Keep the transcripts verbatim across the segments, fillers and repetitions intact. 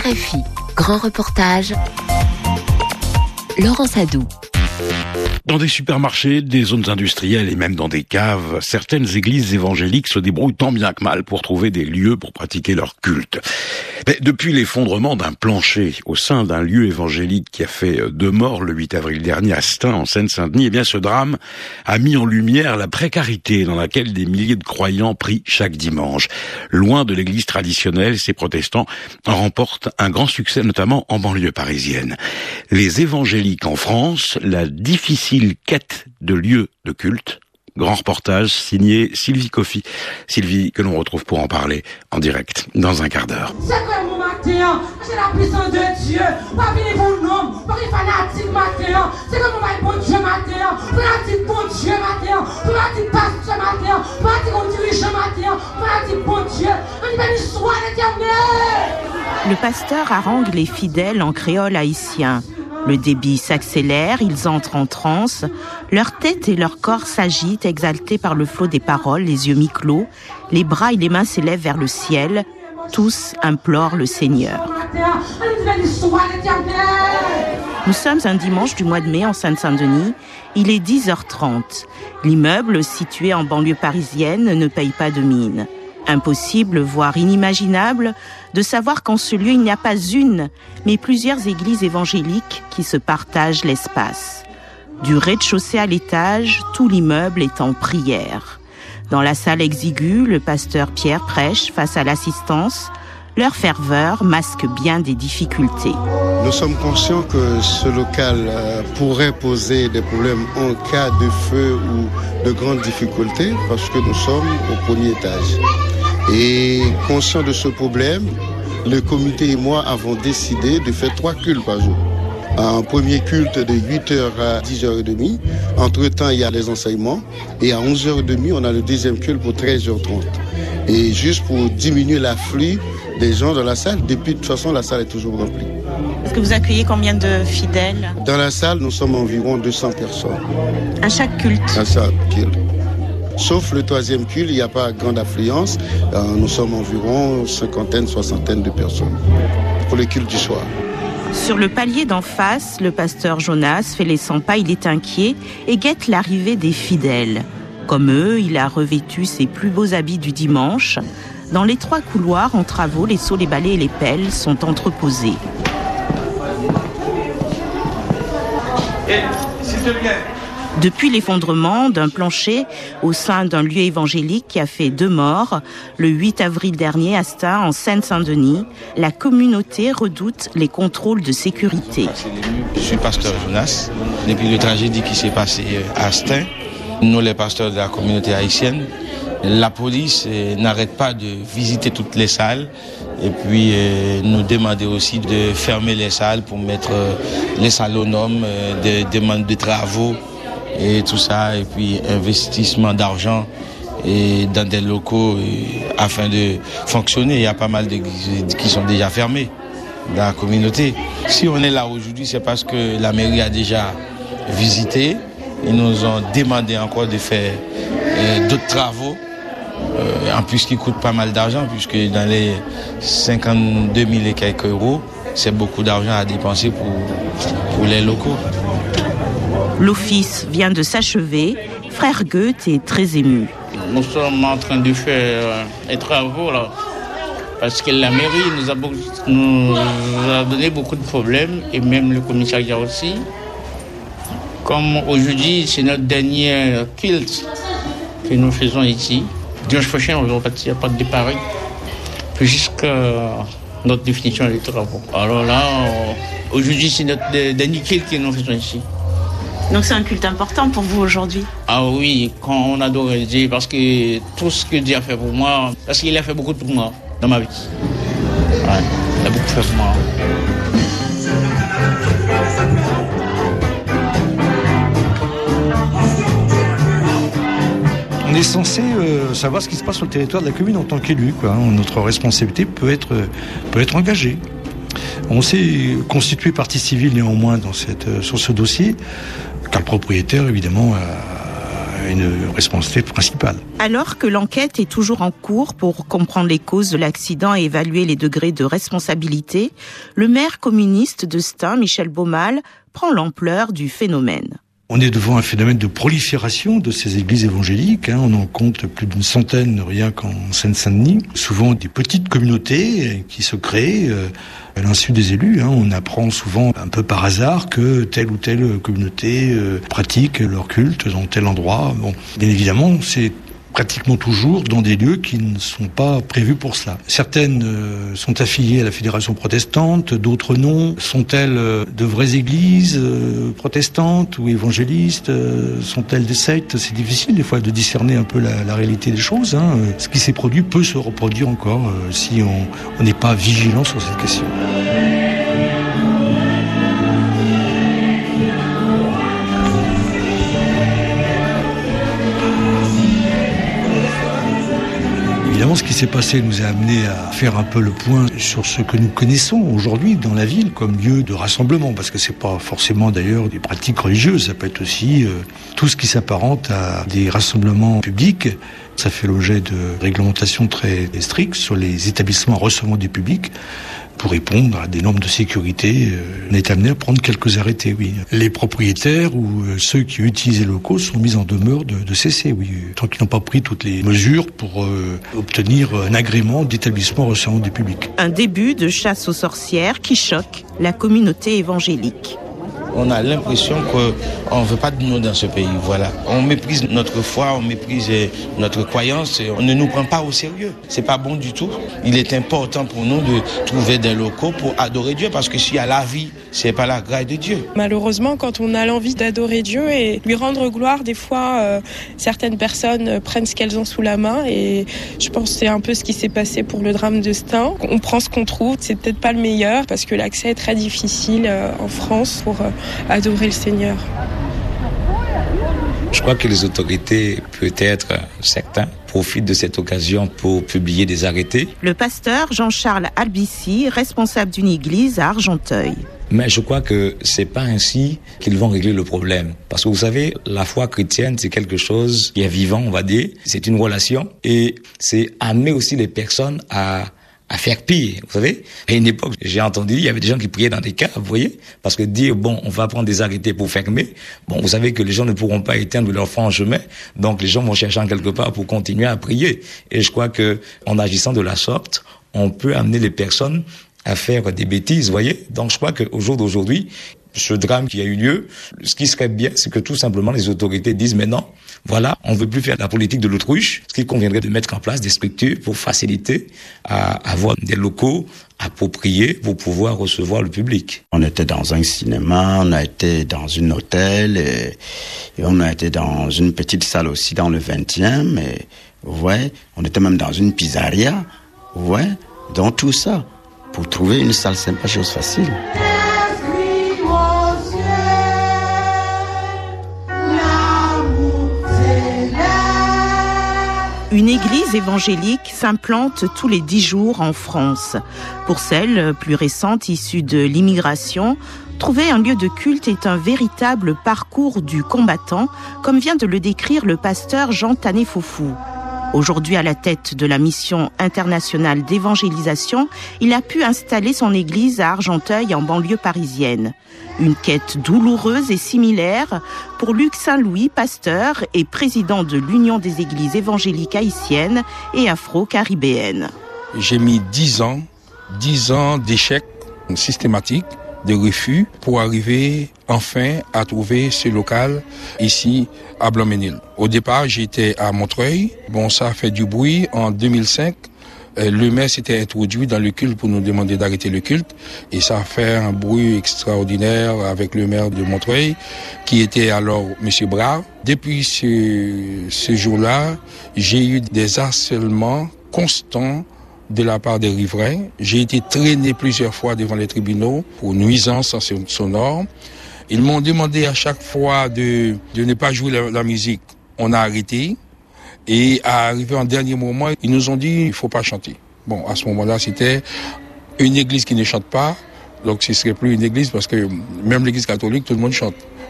R F I, grand reportage, Laurent Sadou. Dans des supermarchés, des zones industrielles et même dans des caves, certaines églises évangéliques se débrouillent tant bien que mal pour trouver des lieux pour pratiquer leur culte. Mais depuis l'effondrement d'un plancher au sein d'un lieu évangélique qui a fait deux morts le huit avril dernier à Stains, en Seine-Saint-Denis, eh bien ce drame a mis en lumière la précarité dans laquelle des milliers de croyants prient chaque dimanche. Loin de l'église traditionnelle, ces protestants en remportent un grand succès, notamment en banlieue parisienne. Les évangéliques en France, la difficile quête de lieux de culte. Grand reportage signé Sylvie Coffy. Sylvie, que l'on retrouve pour en parler en direct dans un quart d'heure. C'est quoi mon matin? C'est la puissance de Dieu. Pas venir pour le nom, pas les fanatiques matin. C'est comme mon bon Dieu matin. Fanatique bon Dieu matin. Fanatique pasteur matin. Fanatique dirigeant matin. Fanatique bon Dieu. On y va l'histoire l'éternel. Le pasteur harangue les fidèles en créole haïtien. Le débit s'accélère, ils entrent en transe, leur tête et leur corps s'agitent, exaltés par le flot des paroles, les yeux mi-clos, les bras et les mains s'élèvent vers le ciel, tous implorent le Seigneur. Nous sommes un dimanche du mois de mai en Seine-Saint-Denis, il est dix heures trente. L'immeuble, situé en banlieue parisienne, ne paye pas de mine. Impossible, voire inimaginable, de savoir qu'en ce lieu il n'y a pas une, mais plusieurs églises évangéliques qui se partagent l'espace. Du rez-de-chaussée à l'étage, tout l'immeuble est en prière. Dans la salle exiguë, le pasteur Pierre prêche face à l'assistance. Leur ferveur masque bien des difficultés. Nous sommes conscients que ce local euh, pourrait poser des problèmes en cas de feu ou de grandes difficultés parce que nous sommes au premier étage. Et conscient de ce problème, le comité et moi avons décidé de faire trois cultes par jour. Un premier culte de huit heures à dix heures trente. Entre-temps, il y a les enseignements. Et à onze heures trente, on a le deuxième culte pour treize heures trente. Et juste pour diminuer l'afflux des gens dans la salle, depuis de toute façon, la salle est toujours remplie. Est-ce que vous accueillez combien de fidèles? Dans la salle, nous sommes environ deux cents personnes. À chaque culte? À chaque culte. Sauf le troisième culte, il n'y a pas grande affluence. Euh, nous sommes environ cinquantaine, soixantaine de personnes pour le culte du soir. Sur le palier d'en face, le pasteur Jonas fait les cent pas, il est inquiet et guette l'arrivée des fidèles. Comme eux, il a revêtu ses plus beaux habits du dimanche. Dans les trois couloirs en travaux, les seaux, les balais et les pelles sont entreposés. Hey, s'il te plaît. Depuis l'effondrement d'un plancher au sein d'un lieu évangélique qui a fait deux morts, le huit avril dernier à Stains, en Seine-Saint-Denis, la communauté redoute les contrôles de sécurité. Je suis pasteur Jonas. Depuis la tragédie qui s'est passée à Stains, nous les pasteurs de la communauté haïtienne, la police n'arrête pas de visiter toutes les salles et puis euh, nous demander aussi de fermer les salles pour mettre euh, les salles aux normes, euh, des demandes de travaux et tout ça, et puis investissement d'argent et dans des locaux et, afin de fonctionner. Il y a pas mal d'églises qui sont déjà fermées dans la communauté. Si on est là aujourd'hui, c'est parce que la mairie a déjà visité. Ils nous ont demandé encore de faire euh, d'autres travaux, euh, en plus qui coûtent pas mal d'argent, puisque dans les cinquante-deux mille et quelques euros, c'est beaucoup d'argent à dépenser pour, pour les locaux. L'office vient de s'achever. Frère Goethe est très ému. Nous sommes en train de faire les travaux là, parce que la mairie nous a, nous a donné beaucoup de problèmes et même le commissariat aussi. Comme aujourd'hui, c'est notre dernier culte que nous faisons ici. Dimanche prochain, on va repartir à de Paris jusqu'à notre définition des travaux. Alors là, aujourd'hui, c'est notre dernier culte que nous faisons ici. Donc c'est un culte important pour vous aujourd'hui? Ah oui, quand on adore Dieu, parce que tout ce que Dieu a fait pour moi, parce qu'il a fait beaucoup pour moi dans ma vie. Ouais, il a beaucoup fait pour moi. On est censé euh, savoir ce qui se passe sur le territoire de la commune en tant qu'élu, quoi. Notre responsabilité peut être, peut être engagée. On s'est constitué partie civile néanmoins dans cette, sur ce dossier, car le propriétaire évidemment a une responsabilité principale. Alors que l'enquête est toujours en cours pour comprendre les causes de l'accident et évaluer les degrés de responsabilité, le maire communiste de Stains, Michel Baumal, prend l'ampleur du phénomène. On est devant un phénomène de prolifération de ces églises évangéliques. Hein. On en compte plus d'une centaine rien qu'en Seine-Saint-Denis. Souvent des petites communautés qui se créent euh, à l'insu des élus. Hein. On apprend souvent un peu par hasard que telle ou telle communauté euh, pratique leur culte dans tel endroit. Bon, bien évidemment, c'est pratiquement toujours dans des lieux qui ne sont pas prévus pour cela. Certaines euh, sont affiliées à la Fédération protestante, d'autres non. Sont-elles euh, de vraies églises euh, protestantes ou évangélistes euh, Sont-elles des sectes? C'est difficile des fois de discerner un peu la, la réalité des choses. Hein. Ce qui s'est produit peut se reproduire encore euh, si on n'est pas vigilant sur cette question. Évidemment, ce qui s'est passé nous a amené à faire un peu le point sur ce que nous connaissons aujourd'hui dans la ville comme lieu de rassemblement, parce que c'est pas forcément d'ailleurs des pratiques religieuses, ça peut être aussi euh, tout ce qui s'apparente à des rassemblements publics. Ça fait l'objet de réglementations très strictes sur les établissements recevant du public. Pour répondre à des normes de sécurité, euh, on est amené à prendre quelques arrêtés, oui. Les propriétaires ou euh, ceux qui utilisent les locaux sont mis en demeure de, de cesser, oui. Tant qu'ils n'ont pas pris toutes les mesures pour euh, obtenir un agrément d'établissement recevant du public. Un début de chasse aux sorcières qui choque la communauté évangélique. On a l'impression qu'on ne veut pas de nous dans ce pays, voilà. On méprise notre foi, on méprise notre croyance, et on ne nous prend pas au sérieux. C'est pas bon du tout. Il est important pour nous de trouver des locaux pour adorer Dieu, parce que s'il y a la vie, c'est pas la grâce de Dieu. Malheureusement, quand on a l'envie d'adorer Dieu et lui rendre gloire, des fois, euh, certaines personnes prennent ce qu'elles ont sous la main, et je pense que c'est un peu ce qui s'est passé pour le drame de Stains. On prend ce qu'on trouve, c'est peut-être pas le meilleur, parce que l'accès est très difficile euh, en France pour euh, adorer le Seigneur. Je crois que les autorités, peut-être certains, profitent de cette occasion pour publier des arrêtés. Le pasteur Jean-Charles Albici, responsable d'une église à Argenteuil. Mais je crois que c'est pas ainsi qu'ils vont régler le problème. Parce que vous savez, la foi chrétienne, c'est quelque chose qui est vivant, on va dire. C'est une relation. Et c'est amener aussi les personnes à à faire pire, vous savez. À une époque, j'ai entendu, il y avait des gens qui priaient dans des caves, vous voyez, parce que dire, bon, on va prendre des arrêtés pour fermer, bon, vous savez que les gens ne pourront pas éteindre leur franc chemin, donc les gens vont chercher en quelque part pour continuer à prier. Et je crois que, en agissant de la sorte, on peut amener les personnes à faire des bêtises, vous voyez. Donc je crois qu'au jour d'aujourd'hui, ce drame qui a eu lieu, ce qui serait bien, c'est que tout simplement les autorités disent maintenant, voilà, on ne veut plus faire la politique de l'autruche, ce qui conviendrait de mettre en place des structures pour faciliter à avoir des locaux appropriés pour pouvoir recevoir le public. On était dans un cinéma, on a été dans un hôtel et, et on a été dans une petite salle aussi dans le vingtième et ouais, on était même dans une pizzeria, ouais, dans tout ça. Pour trouver une salle, c'est pas chose facile. Une église évangélique s'implante tous les dix jours en France. Pour celles plus récentes issues de l'immigration, trouver un lieu de culte est un véritable parcours du combattant, comme vient de le décrire le pasteur Jean Tané-Fofou. Aujourd'hui à la tête de la mission internationale d'évangélisation, il a pu installer son église à Argenteuil en banlieue parisienne. Une quête douloureuse et similaire pour Luc Saint-Louis, pasteur et président de l'Union des églises évangéliques haïtiennes et afro-caribéennes. J'ai mis dix ans, dix ans d'échecs systématiques, de refus, pour arriver enfin à trouver ce local ici à Blanc-Ménil. Au départ, j'étais à Montreuil. Bon, ça a fait du bruit. En deux mille cinq, le maire s'était introduit dans le culte pour nous demander d'arrêter le culte. Et ça a fait un bruit extraordinaire avec le maire de Montreuil, qui était alors M. Brave. Depuis ce, ce jour-là, j'ai eu des harcèlements constants de la part des riverains. J'ai été traîné plusieurs fois devant les tribunaux pour nuisance sonore. Ils m'ont demandé à chaque fois de, de ne pas jouer la, la musique. On a arrêté. Et à arriver en dernier moment, ils nous ont dit il ne faut pas chanter. Bon, à ce moment-là, c'était une église qui ne chante pas. Donc ce ne serait plus une église parce que même l'église catholique, tout le monde chante.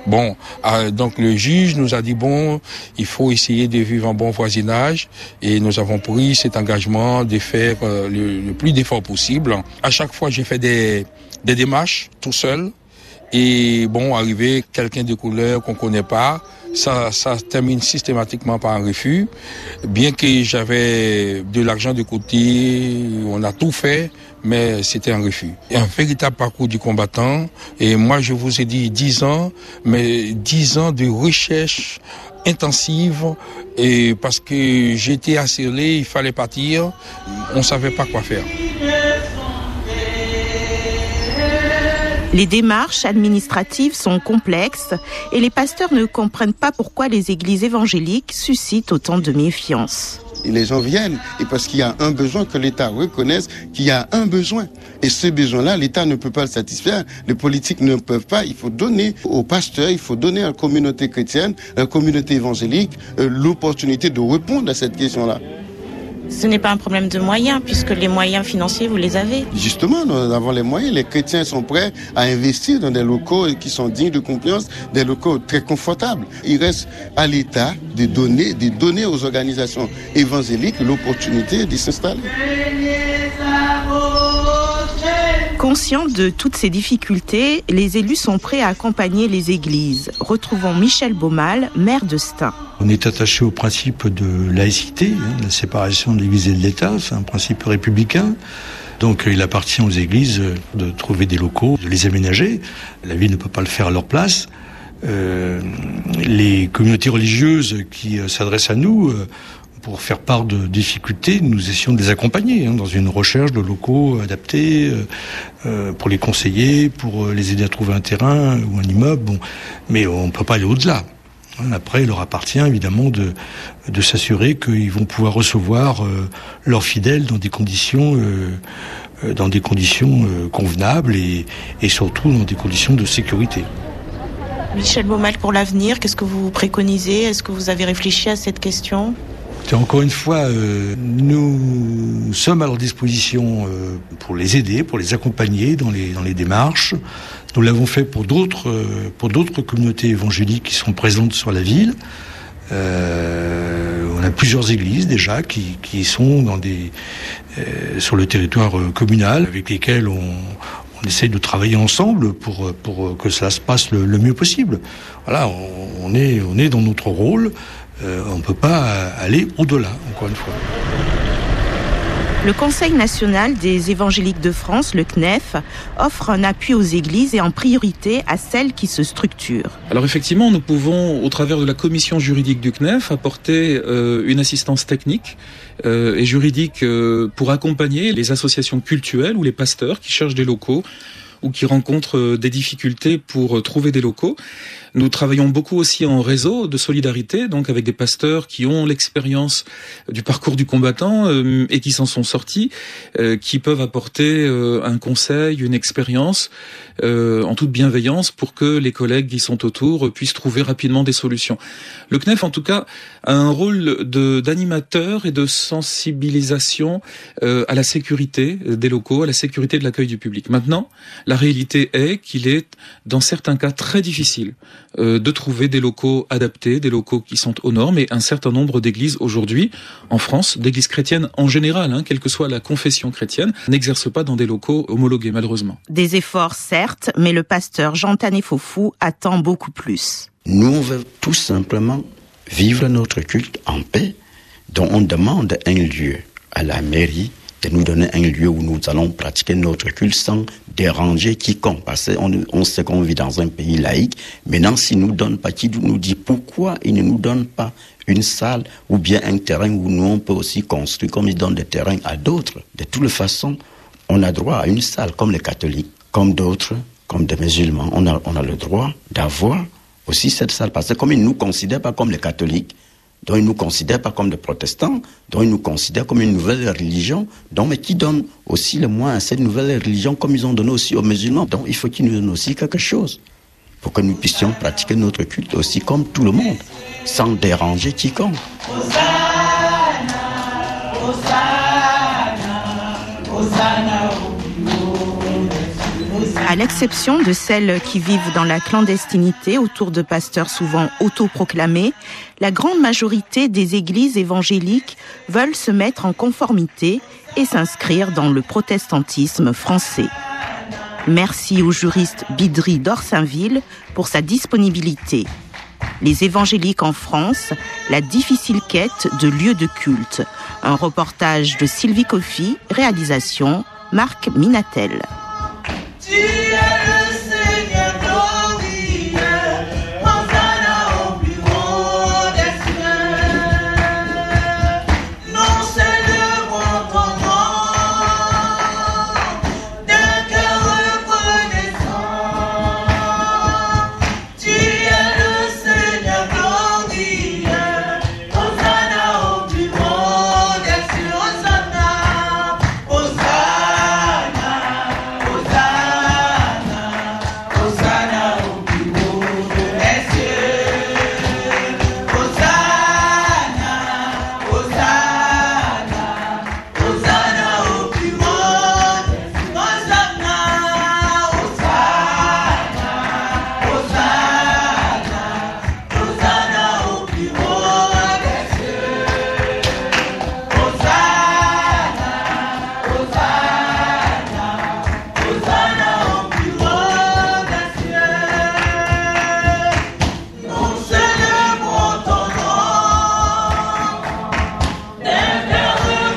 Bon, euh, donc le juge nous a dit bon, il faut essayer de vivre en bon voisinage et nous avons pris cet engagement de faire euh, le, le plus d'efforts possible. À chaque fois, j'ai fait des, des démarches tout seul et bon, arrivé quelqu'un de couleur qu'on connaît pas, ça, ça termine systématiquement par un refus. Bien que j'avais de l'argent de côté, on a tout fait, mais c'était un refus. Un véritable parcours du combattant. Et moi, je vous ai dit dix ans, mais dix ans de recherche intensive. Et parce que j'étais assailé, il fallait partir. On savait pas quoi faire. Les démarches administratives sont complexes et les pasteurs ne comprennent pas pourquoi les églises évangéliques suscitent autant de méfiance. Et les gens viennent, et parce qu'il y a un besoin, que l'État reconnaisse qu'il y a un besoin. Et ce besoin-là, l'État ne peut pas le satisfaire, les politiques ne peuvent pas. Il faut donner aux pasteurs, il faut donner à la communauté chrétienne, à la communauté évangélique, euh, l'opportunité de répondre à cette question-là. Ce n'est pas un problème de moyens, puisque les moyens financiers, vous les avez. Justement, nous avons les moyens. Les chrétiens sont prêts à investir dans des locaux qui sont dignes de confiance, des locaux très confortables. Il reste à l'État de donner, de donner aux organisations évangéliques l'opportunité de s'installer. Conscients de toutes ces difficultés, les élus sont prêts à accompagner les églises. Retrouvons Michel Baumal, maire de Stains. On est attaché au principe de laïcité, hein, la séparation de l'Église et de l'État, c'est un principe républicain. Donc il appartient aux églises de trouver des locaux, de les aménager. La ville ne peut pas le faire à leur place. Euh, les communautés religieuses qui euh, s'adressent à nous euh, pour faire part de difficultés, nous essayons de les accompagner hein, dans une recherche de locaux adaptés euh, euh, pour les conseiller, pour les aider à trouver un terrain ou un immeuble. Bon, mais on ne peut pas aller au-delà. Après, il leur appartient évidemment de, de s'assurer qu'ils vont pouvoir recevoir euh, leurs fidèles dans des conditions, euh, dans des conditions euh, convenables et, et surtout dans des conditions de sécurité. Michel Baumal, pour l'avenir, qu'est-ce que vous préconisez ? Est-ce que vous avez réfléchi à cette question ? Encore une fois, euh, nous sommes à leur disposition euh, pour les aider, pour les accompagner dans les, dans les démarches. Nous l'avons fait pour d'autres, euh, pour d'autres communautés évangéliques qui sont présentes sur la ville. Euh, on a plusieurs églises déjà qui, qui sont dans des, euh, sur le territoire euh, communal avec lesquelles on, on essaye de travailler ensemble pour, pour que cela se passe le, le mieux possible. Voilà, on, on, est, on est dans notre rôle. Euh, on ne peut pas aller au-delà, encore une fois. Le Conseil national des évangéliques de France, le C N E F, offre un appui aux églises et en priorité à celles qui se structurent. Alors effectivement, nous pouvons, au travers de la commission juridique du C N E F, apporter euh, une assistance technique euh, et juridique euh, pour accompagner les associations cultuelles ou les pasteurs qui cherchent des locaux ou qui rencontrent des difficultés pour trouver des locaux. Nous travaillons beaucoup aussi en réseau de solidarité, donc avec des pasteurs qui ont l'expérience du parcours du combattant euh, et qui s'en sont sortis, euh, qui peuvent apporter euh, un conseil, une expérience euh, en toute bienveillance pour que les collègues qui sont autour puissent trouver rapidement des solutions. Le C N E F, en tout cas, a un rôle de, d'animateur et de sensibilisation euh, à la sécurité des locaux, à la sécurité de l'accueil du public. Maintenant, la réalité est qu'il est, dans certains cas, très difficile euh, de trouver des locaux adaptés, des locaux qui sont aux normes, et un certain nombre d'églises aujourd'hui, en France, d'églises chrétiennes en général, hein, quelle que soit la confession chrétienne, n'exercent pas dans des locaux homologués, malheureusement. Des efforts, certes, mais le pasteur Jean-Tané Fofou attend beaucoup plus. Nous, on veut tout simplement vivre notre culte en paix, dont on demande un lieu à la mairie de nous donner un lieu où nous allons pratiquer notre culte sans déranger quiconque. Parce qu'on on sait qu'on vit dans un pays laïque. Maintenant, s'il ne nous donne pas, qui nous dit pourquoi il ne nous donne pas une salle ou bien un terrain où nous on peut aussi construire, comme ils donnent des terrains à d'autres. De toute façon, on a droit à une salle comme les catholiques, comme d'autres, comme des musulmans. On a, on a le droit d'avoir aussi cette salle. Parce que comme ils ne nous considèrent pas comme les catholiques, dont ils ne nous considèrent pas comme des protestants, dont ils nous considèrent comme une nouvelle religion, donc, mais qui donnent aussi le moins à cette nouvelle religion comme ils ont donné aussi aux musulmans. Donc il faut qu'ils nous donnent aussi quelque chose pour que nous puissions pratiquer notre culte aussi comme tout le monde, sans déranger quiconque. Hosanna, Hosanna, Hosanna. À l'exception de celles qui vivent dans la clandestinité autour de pasteurs souvent autoproclamés, la grande majorité des églises évangéliques veulent se mettre en conformité et s'inscrire dans le protestantisme français. Merci au juriste Bidri d'Orsainville pour sa disponibilité. Les évangéliques en France, la difficile quête de lieux de culte. Un reportage de Sylvie Coffy, réalisation Marc Minatel. Tu es le Seigneur glorieux, Hosanna au plus haut des cieux. Nous célébrons ton nom d'un cœur reconnaissant. Tu es le Seigneur glorieux, Hosanna au plus haut des cieux. Hosanna, Hosanna, Hosanna. Hosanna au plus haut des cieux. Hosanna, Hosanna, Hosanna au plus haut des cieux. Hosanna, Hosanna, Hosanna, Hosanna au plus haut des cieux. Hosanna, Hosanna, Hosanna au plus haut des cieux. Nous célébrons ton nom d'un cœur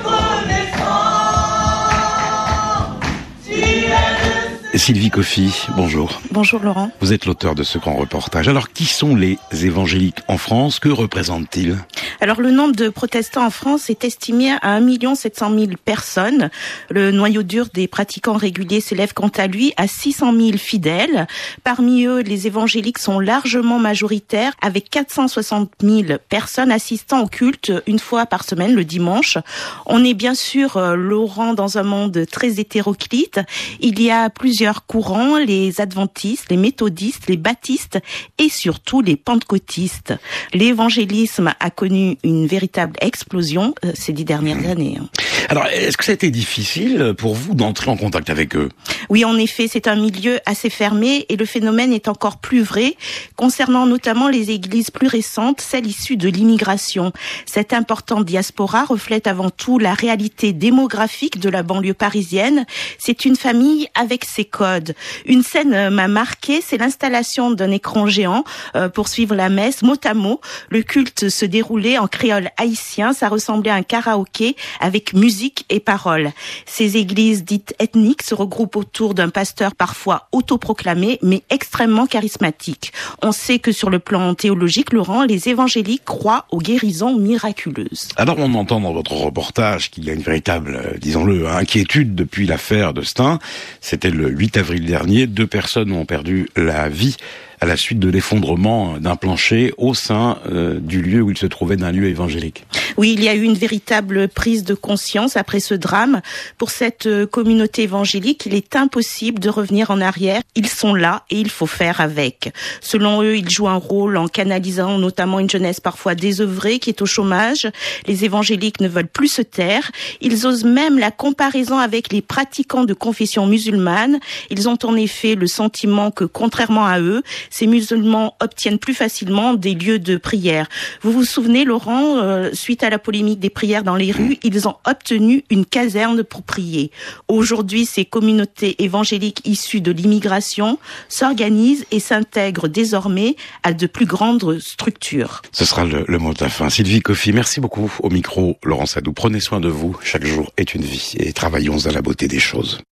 reconnaissant. Tu es le Sylvie Coffy, bonjour. Bonjour Laurent. Vous êtes l'auteur de ce grand reportage. Alors, qui sont les évangéliques en France? Que représentent-ils? Alors le nombre de protestants en France est estimé à un million sept cent mille personnes. Le noyau dur des pratiquants réguliers s'élève quant à lui à six cent mille fidèles. Parmi eux, les évangéliques sont largement majoritaires avec quatre cent soixante mille personnes assistant au culte une fois par semaine le dimanche. On est bien sûr, euh, Laurent, dans un monde très hétéroclite. Il y a plusieurs courants, les adventistes, les méthodistes, les baptistes et surtout les pentecôtistes. L'évangélisme a connu une véritable explosion euh, ces dix dernières années. Alors, est-ce que ça a été difficile pour vous d'entrer en contact avec eux? Oui, en effet, c'est un milieu assez fermé et le phénomène est encore plus vrai concernant notamment les églises plus récentes, celles issues de l'immigration. Cette importante diaspora reflète avant tout la réalité démographique de la banlieue parisienne. C'est une famille avec ses codes. Une scène m'a marqué, c'est l'installation d'un écran géant euh, pour suivre la messe mot à mot. Le culte se déroulait en créole haïtien, ça ressemblait à un karaoké avec musique et paroles. Ces églises dites ethniques se regroupent autour d'un pasteur parfois autoproclamé, mais extrêmement charismatique. On sait que sur le plan théologique, Laurent, les évangéliques croient aux guérisons miraculeuses. Alors on entend dans votre reportage qu'il y a une véritable, euh, disons-le, inquiétude depuis l'affaire de Stein. C'était le huit avril dernier, deux personnes ont perdu la vie à la suite de l'effondrement d'un plancher au sein euh, du lieu où il se trouvait, d'un lieu évangélique. Oui, il y a eu une véritable prise de conscience après ce drame. Pour cette communauté évangélique, il est impossible de revenir en arrière. Ils sont là et il faut faire avec. Selon eux, ils jouent un rôle en canalisant notamment une jeunesse parfois désœuvrée qui est au chômage. Les évangéliques ne veulent plus se taire. Ils osent même la comparaison avec les pratiquants de confession musulmane. Ils ont en effet le sentiment que, contrairement à eux, ces musulmans obtiennent plus facilement des lieux de prière. Vous vous souvenez, Laurent, euh, suite à la polémique des prières dans les rues, ils ont obtenu une caserne pour prier. Aujourd'hui, ces communautés évangéliques issues de l'immigration s'organisent et s'intègrent désormais à de plus grandes structures. Ce sera le, le mot de la fin. Sylvie Coffy, merci beaucoup. Au micro, Laurent Sadou. Prenez soin de vous. Chaque jour est une vie et travaillons à la beauté des choses.